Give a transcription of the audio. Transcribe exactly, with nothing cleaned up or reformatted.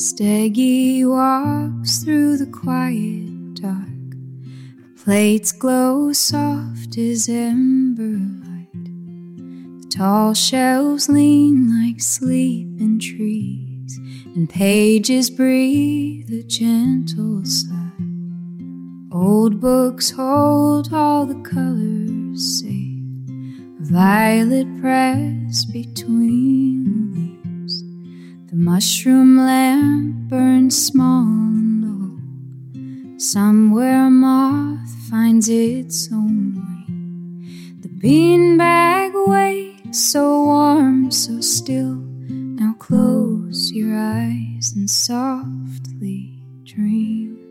Steggy walks through the quiet dark. Plates glow soft as ember light. The tall shelves lean like sleeping trees, and pages breathe a gentle sigh. Old books hold all the colors safe, a violet pressed between the leaves. The mushroom lamp burns small and low. Somewhere a moth finds its own way. The beanbag waits, so warm, so still. Now close your eyes and softly dream.